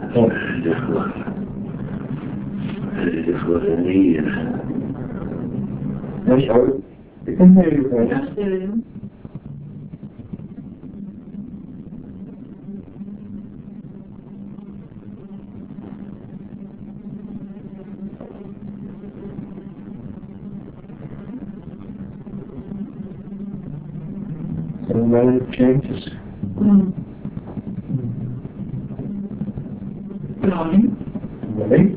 very difficult. Very difficult indeed. Yes, I can hear you, right? Yes, there is. So when it changes, Drawing. right?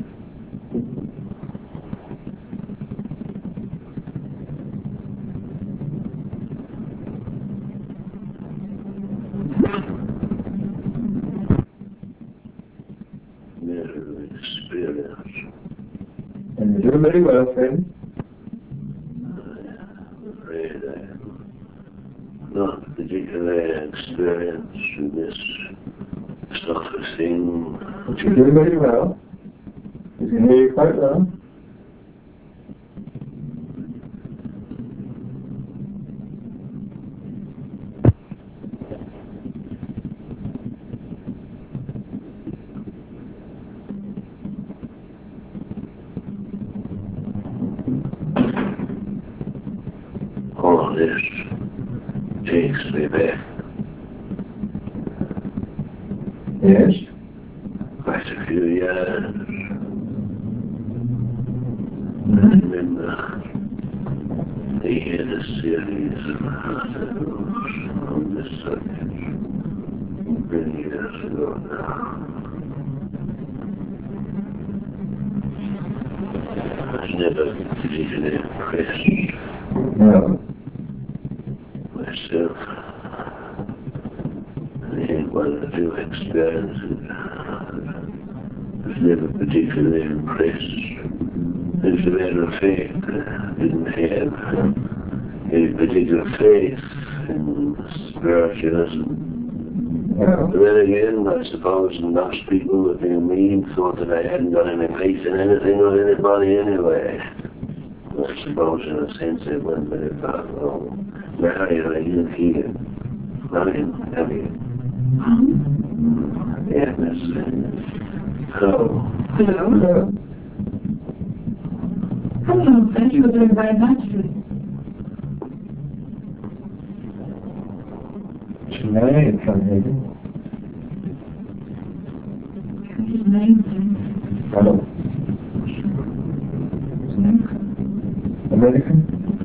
Never experience. And you do very well, friend. I'm afraid I'm not particularly experienced in this sort of thing. But you do very well. You can hear you quite well. All this takes me back Yes? quite a few years. I remember they had a series of articles on this subject many years ago now. I was never particularly impressed No. myself. I had one or two experiences. I was never particularly impressed. As a matter of fact, I didn't have any particular faith in spiritualism. No. But then again, I suppose most people with being mean thought that I hadn't got any faith in anything or anybody anyway. I suppose in a sense they went very far wrong. Mary, are you here? Marion, have you? Yes. Hello. Hello. No. Hello, thank you very, very nicely. Tonight, Copenhagen. His name Hello. American?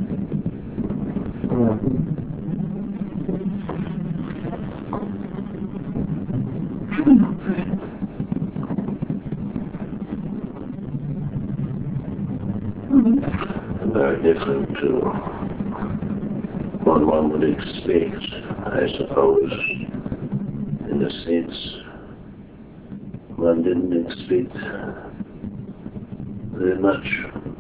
Very different to what one would expect, I suppose. In a sense, one didn't expect very much.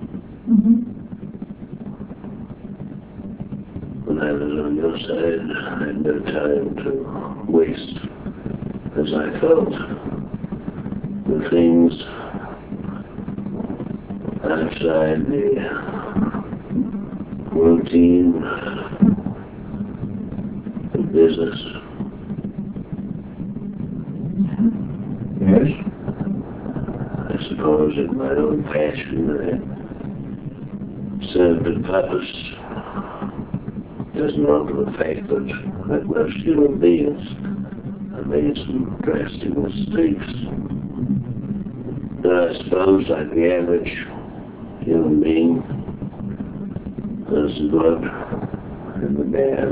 When I was on your side, I had no time to waste, as I felt, the things outside the routine of business. Yes? I suppose in my own fashion I served a purpose. Doesn't alter the fact that like most human beings I made some drastic mistakes. But I suppose like the average human being, there's the good and the bad,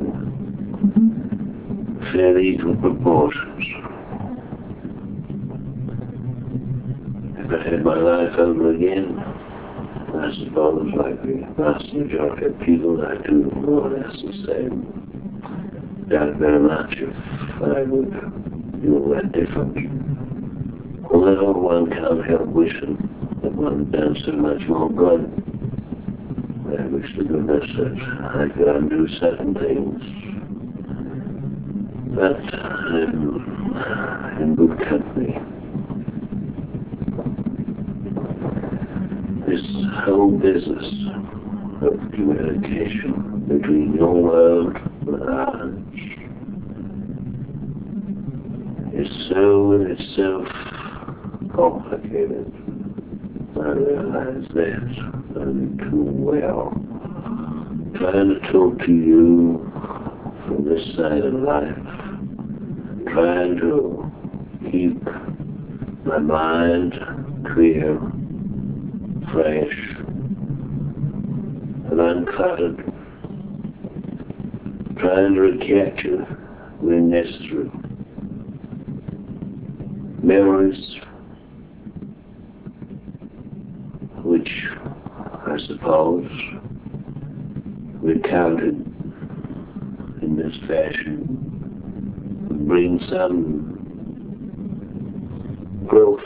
fairly equal proportions. If I had my life over again, I suppose like the vast majority of people I do more or less the same. Doubt very much if I would do all that different. Although one can't help wishing that one had done so much more good. I wish to goodness that I could undo certain things. But I'm in good company. This whole business of communication between your world and ours is so in itself complicated. I realize that only too well. Trying to talk to you from this side of life, trying to keep my mind clear, fresh, and uncluttered, trying to recapture when necessary memories which I suppose recounted in this fashion would bring some growth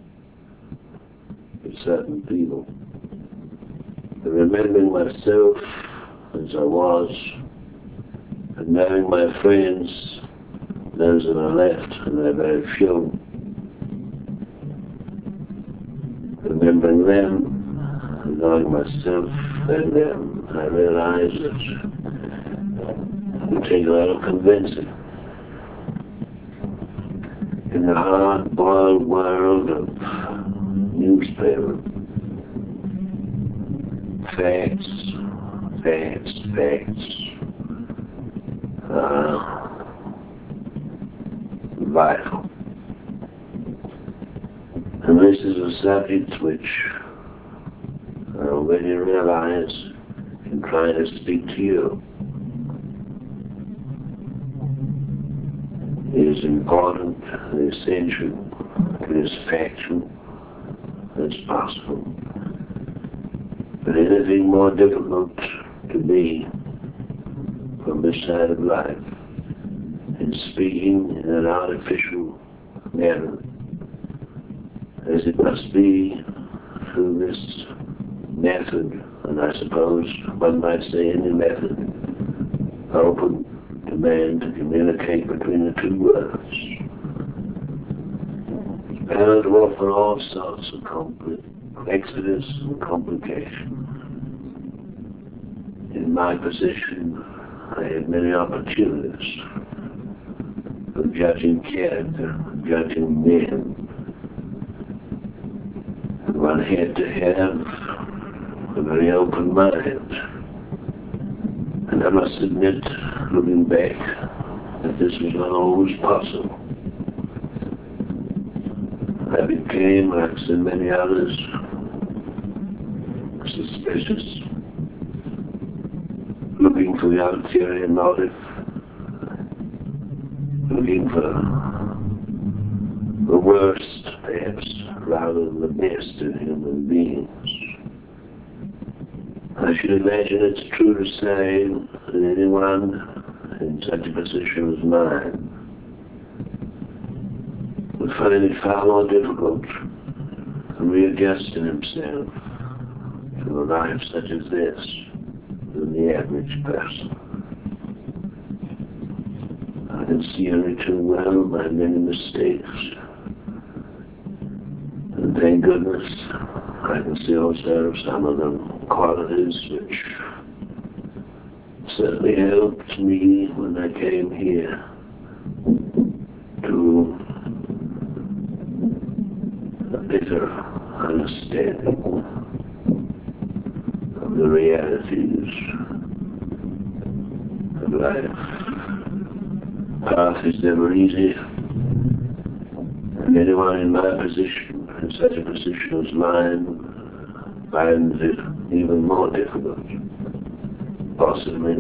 to certain people. And remembering myself as I was, and knowing my friends, those that are left, and they're very few, remembering them, and knowing myself and them, I realize that it would take a lot of convincing. In the hard-boiled world of newspaper, facts are vital. And this is a subject which I already realize in trying to speak to you is important and essential, and as factual as possible. But anything more difficult to be from this side of life in speaking in an artificial manner, as it must be through this method, and I suppose one might say any method, open to man to communicate between the two worlds. It's bound to offer all sorts of complexities and complication. In my position, I had many opportunities for judging character, judging men. And one had to have a very open mind. And I must admit, looking back, that this was not always possible. I became, like so many others, suspicious, looking for the ulterior motive, looking for the worst, perhaps, rather than the best in human beings. I should imagine it's true to say that anyone in such a position as mine would find it far more difficult to readjusting himself to a life such as this than the average person. I can see only too well my many mistakes, and thank goodness I can see also some of them qualities which certainly helped me when I came here to a better understanding of the realities of life. Path is never easy, and anyone in my position, in such a position as mine, finds it even more difficult. Possibly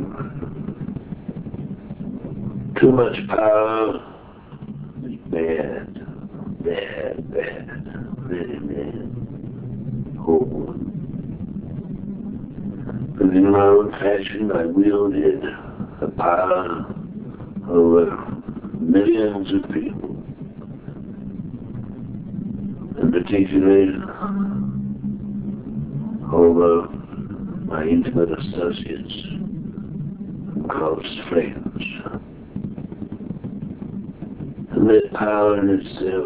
too much power is bad, really bad. Oh. But in my own fashion, I wielded the power over millions of people, and particularly over my intimate associates and close friends. And that power in itself,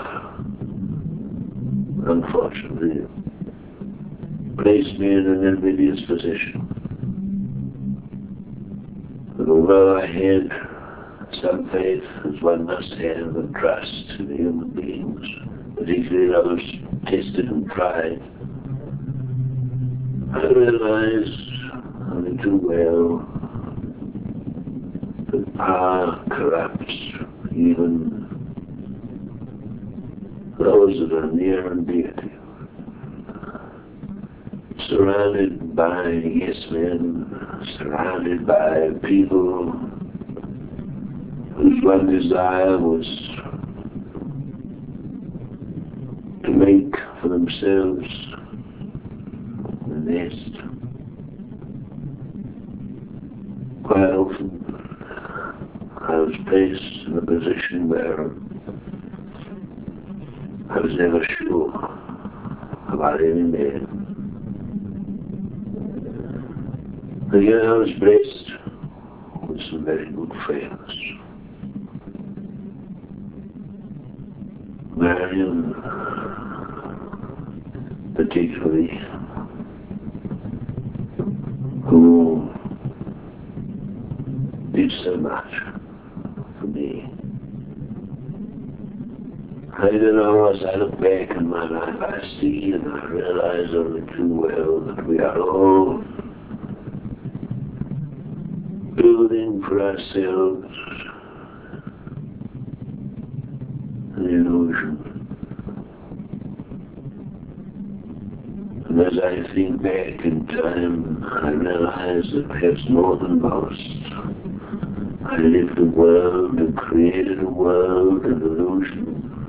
unfortunately, placed me in an invidious position. But although I had some faith, as one must have, and trust in human beings, particularly I was tested and tried, I realized only too well that power corrupts even those that are near and dear to you. Surrounded by yes men, surrounded by people whose one desire was to make for themselves the nest. Quite often I was placed in a position where I was never sure about any man. But yet I was blessed with some very good friends. Marion, particularly, who did so much for me. I don't know, as I look back in my life, I see and I realize only too well that we are all building for ourselves an illusion. And as I think back in time, I realize that perhaps more than most, I lived a world and created a world, an illusion.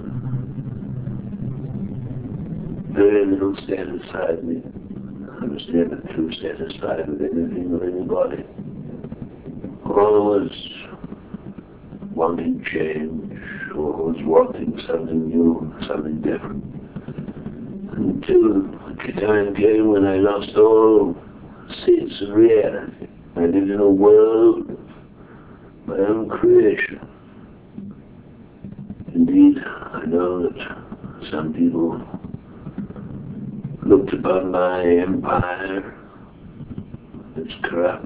Very little satisfied me. I was never too satisfied with anything or anybody. Always wanting change, always wanting something new, something different. Until the time came when I lost all sense of reality. I lived in a world of my own creation. Indeed, I know that some people looked upon my empire as corrupt.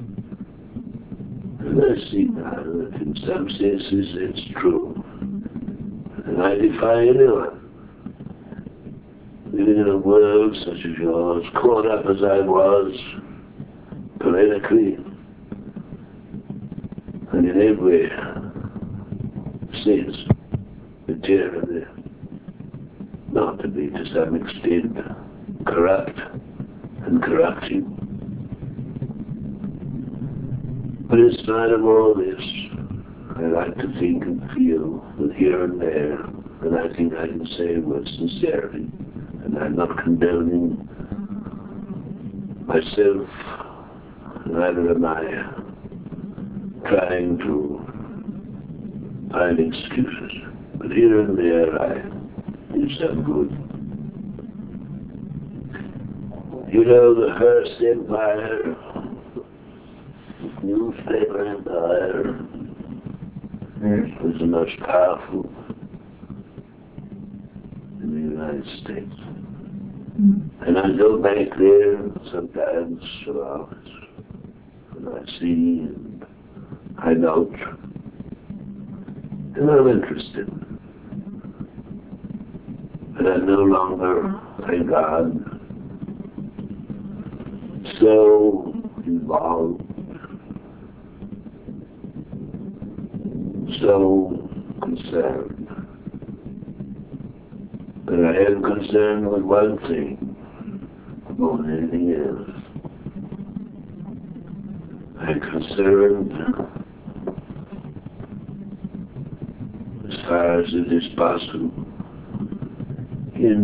And I see now that in some senses it's true. And I defy anyone living in a world such as yours, caught up as I was politically and in every sense materially, not to be to some extent corrupt and corrupting. But in spite of all this, I like to think and feel that here and there, and I think I can say with sincerity, and I'm not condoning myself, neither am I trying to find excuses, but here and there I do some good. You know, the Hearst Empire, newspaper empire, was the most powerful in the United States. And I go back there sometimes for hours, and I see and I note, and I'm interested. But I'm no longer, thank God, so involved, so concerned. But I am concerned with one thing more than anything else. I'm concerned, as far as it is possible, in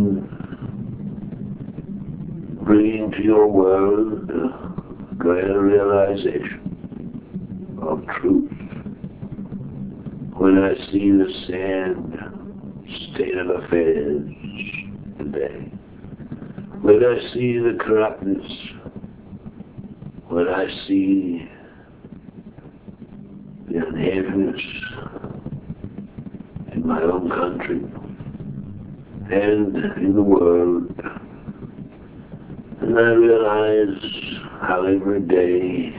bringing to your world a greater realization of truth. When I see the sad state of affairs today, when I see the corruptness, when I see the unhappiness in my own country and in the world, and I realize how every day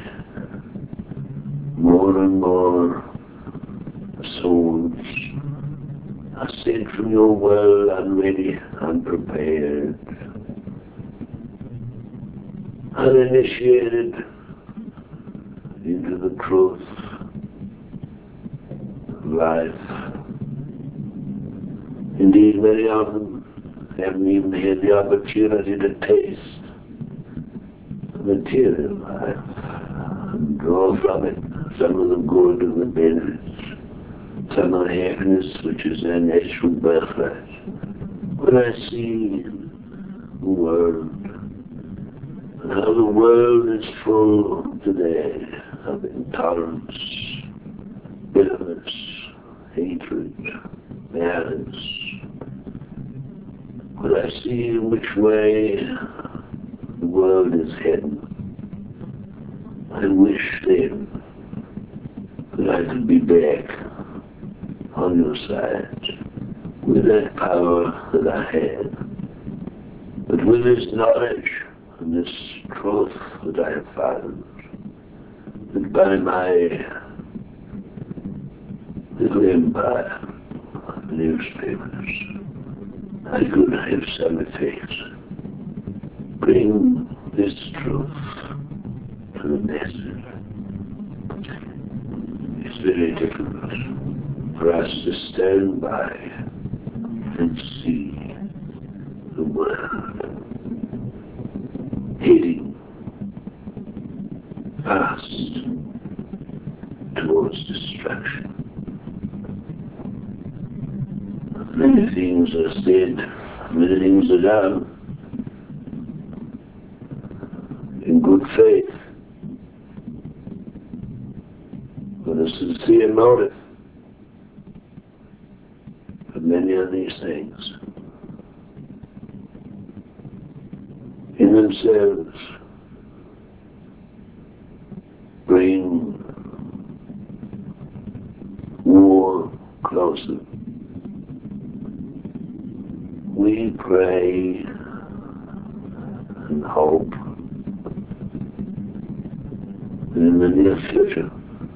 more and more souls are sent from your world unready, unprepared, uninitiated into the truth of life. Indeed, many of them haven't even had the opportunity to taste the material life and draw from it some of the good and the benefits, some of the happiness which is their natural birthright. When I see the world, and how the world is full today of intolerance, bitterness, hatred, malice, when I see in which way the world is heading, I wish then that I could be back on your side with that power that I had, but with this knowledge and this truth that I have found, that by my little empire of newspapers, I could have some effect, bring this truth to the masses. It's very difficult for us to stand by and see the world heading fast towards destruction. Many things are said, many things are done in good faith, with a sincere motive for many of these things. In themselves, bring war closer. We pray and hope that in the near future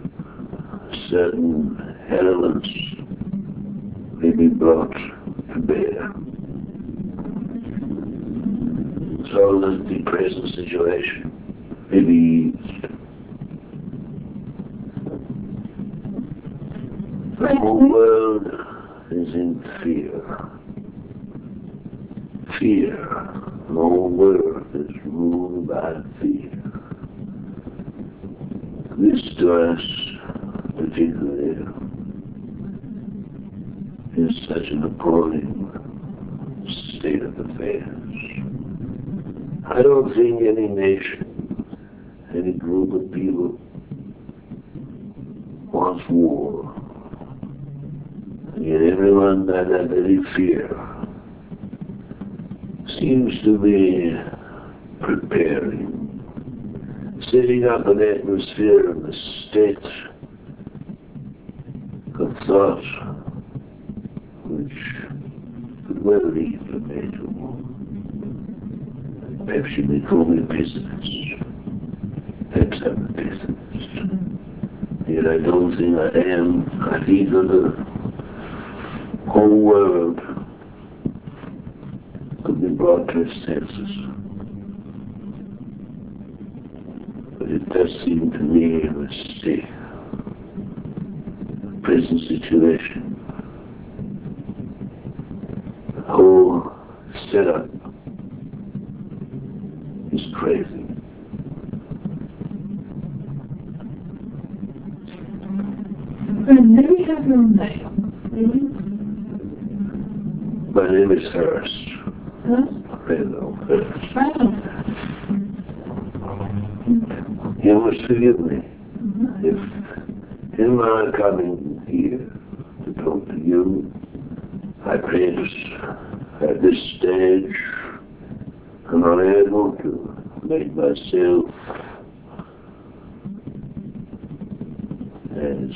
certain elements may be brought to bear, so that the present situation may be eased. The whole world is in fear. Fear. The whole world is ruled by fear. This to us, particularly, is such an appalling state of affairs. I don't think any nation, any group of people wants war. And yet everyone by that very fear seems to be preparing, setting up an atmosphere of the state of thought which could well lead to major war. Perhaps you may call me a pessimist. Perhaps I'm a pessimist. Yet I don't think I am. I think that the whole world could be brought to its senses. But it does seem to me in the present situation, the whole setup is crazy. And then we have your name. My name is Hurst. Hello? Hurst. Hello. You must forgive me if in my coming here to talk to you, I praise at this stage I'm not able to make myself as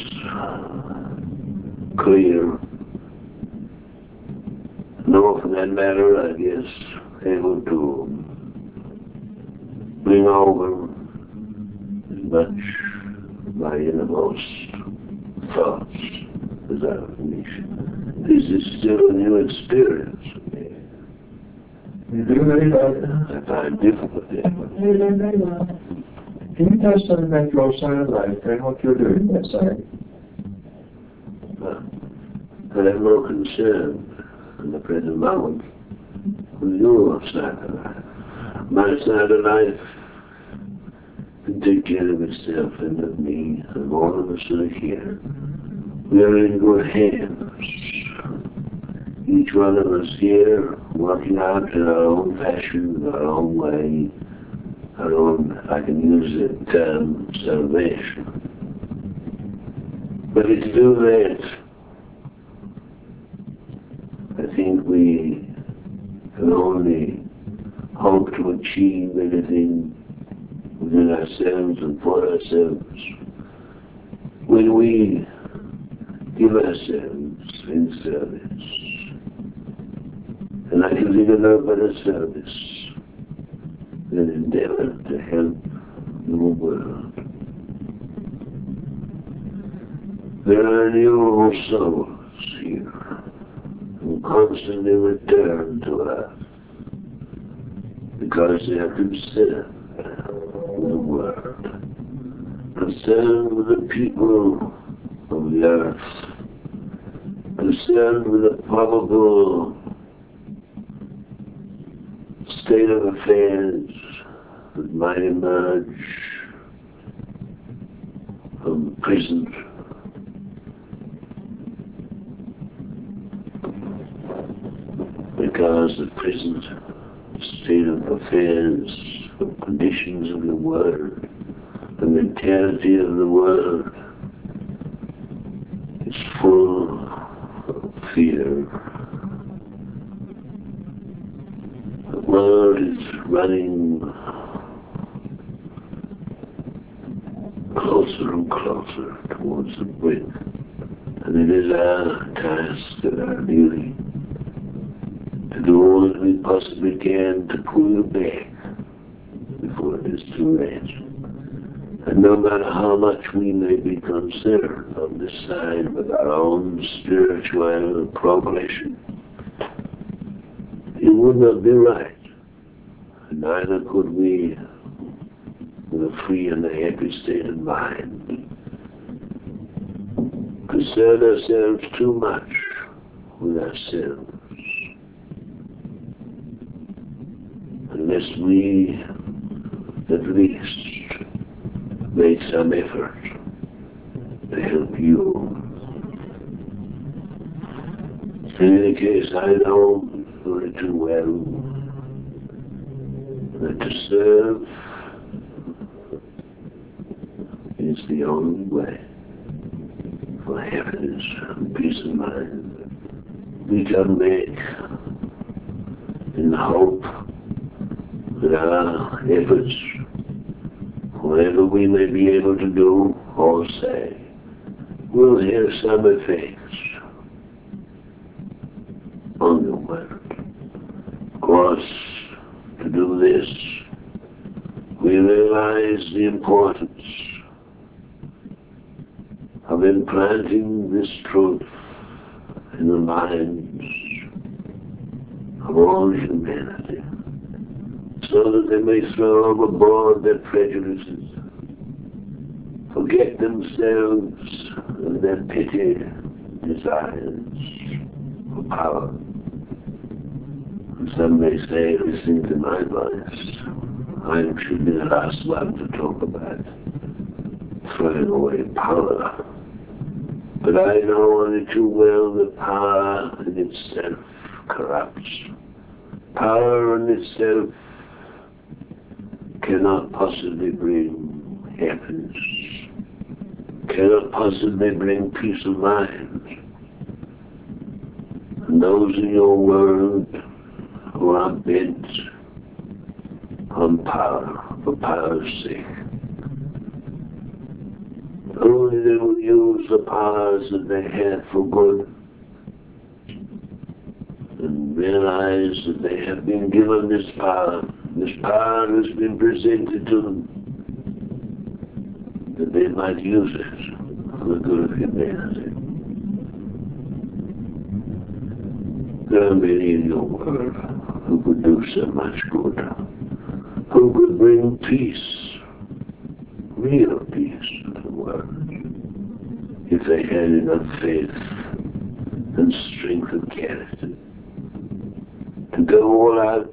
clear, nor for that matter, I guess, able to bring over as much my innermost thoughts as I wish. This is still a new experience for me. You do really like that? I find difficulty. You do very well. Can you tell us something about your side of life and what you're doing that side? I have no concern in the present moment with your side of life. My side of life can take care of itself and of me and all of us that are here. We are in good hands. Each one of us here working out in our own fashion, our own way, our own, if I can use the term, salvation. But it's too late. I think we can only hope to achieve anything within ourselves and for ourselves when we give ourselves in service. And I can think of no better service than endeavor to help the world. There are new souls here who constantly return to us because they are concerned with the world, concerned with the people of the earth, concerned with the probable state of affairs that might emerge from the present because the present state of affairs, the conditions of the world, the mentality of the world is full of fear. The world is running closer and closer towards the brink, and it is our task and our duty to do all that we possibly can to pull you back before it is too late. And no matter how much we may be concerned on this side with our own spiritual progression, it would not be right. And neither could we, with a free and a happy state of mind, concern ourselves too much with ourselves, unless we at least make some effort to help you. In any case, I know only too well that to serve is the only way for happiness and peace of mind we can make, in the hope that our efforts, whatever we may be able to do or say, will have some effects on the world. Of course, to do this, we realize the importance of implanting this truth in the minds of all humanity, so that they may throw overboard their prejudices, forget themselves and their petty desires for power. And some may say, listening to my voice, I should be the last one to talk about throwing away power. But I know only too well that power in itself corrupts. Power in itself cannot possibly bring happiness, cannot possibly bring peace of mind. And those in your world who are bent on power for power's sake, only they will use the powers that they have for good and realize that they have been given this power. This power has been presented to them that they might use it for the good of humanity. There are many in your world who could do so much good, who could bring peace, real peace to the world, if they had enough faith and strength of character to go all out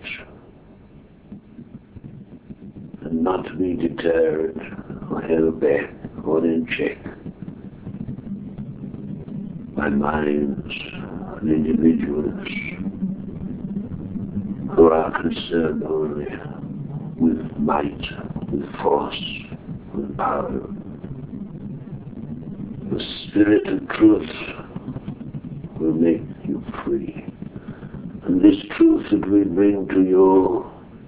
and not to be deterred or held back or in check by minds and individuals who are concerned only with might, with force, with power. The Spirit of truth will make you free. And this truth that we bring to you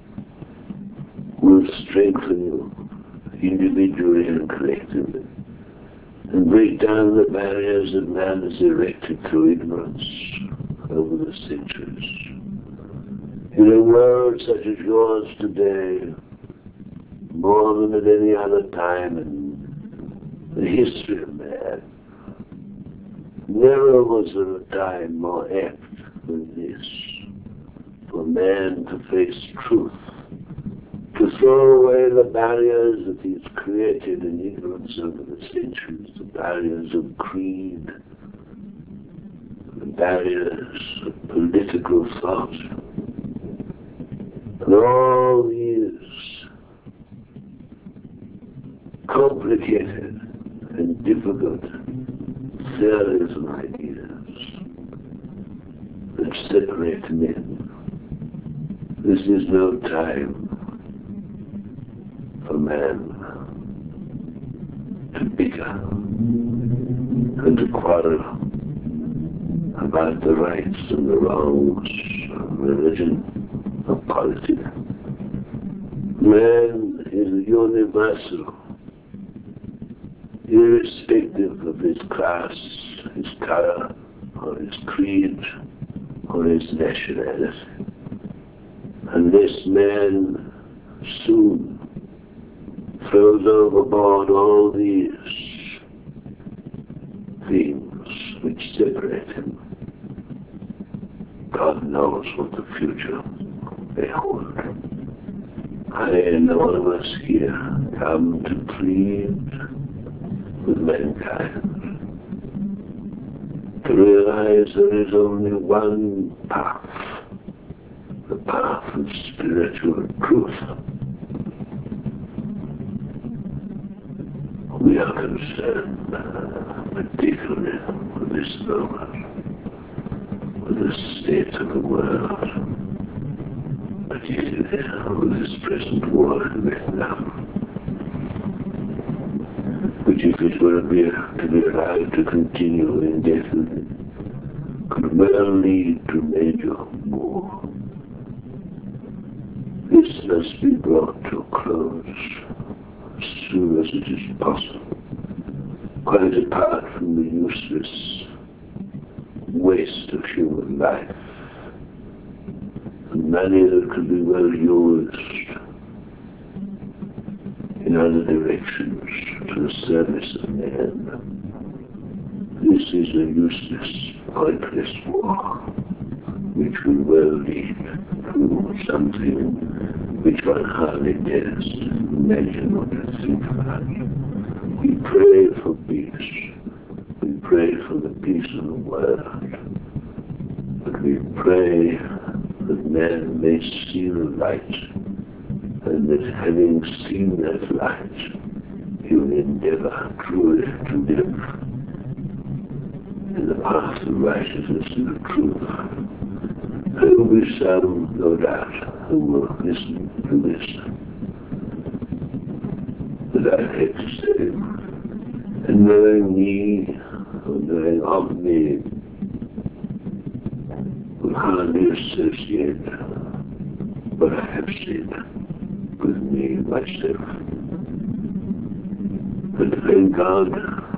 will strengthen you individually and collectively, and break down the barriers that man has erected through ignorance over the centuries. In a world such as yours today, more than at any other time in the history of man, never was there a time more apt than this for man to face truth, to throw away the barriers that he's created in ignorance over the centuries, the barriers of creed, the barriers of political thought, and all these complicated and difficult theories and ideas that separate men. This is no time for man to bicker and to quarrel about the rights and the wrongs of religion, of politics. Man is universal, irrespective of his class, his color, or his creed, or his nationality. And this man soon throws overboard all these things which separate him. God knows what the future may hold. I and all of us here come to plead with mankind, to realize there is only one path, the path of spiritual truth. We are concerned particularly with this moment, with the state of the world, particularly with this present war in Vietnam, which if it were to be allowed to continue indefinitely, could well lead to major war. This must be brought to a close as soon as it is possible, quite apart from the useless waste of human life, and money that could be well used in other directions to the service of man. This is a useless, pointless war, which will well lead to something which one hardly dares imagine or to think about. We pray for peace. We pray for the peace of the world. But we pray that man may see the light, and that having seen that light, he will endeavor truly to live in the path of righteousness and of truth. There will be some, no doubt, who will listen to this, that I had to say, and knowing me, or knowing of me, will hardly associate what I have said with me myself. But thank God,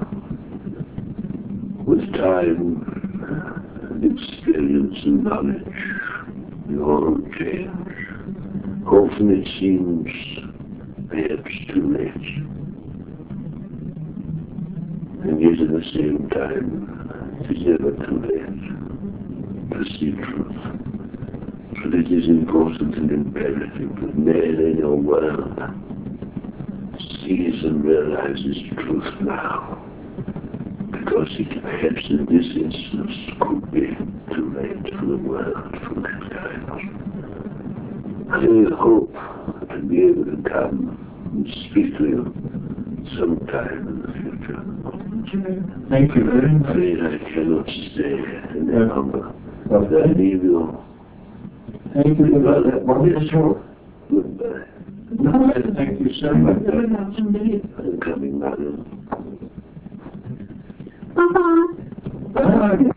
with time and experience and knowledge, we all change. Often it seems perhaps too late. And yet at the same time, it is never too late. to see truth. But it is important and imperative that man in your world sees and realizes truth now, because it perhaps in this instance could be too late for the world, for mankind. I hope to be able to come and speak to you sometime in the future. Thank you very I'm much. afraid I cannot stay any longer. I leave you. Thank you for that wonderful. Goodbye. Thank you so much. I'm coming, madam. Bye-bye. Bye.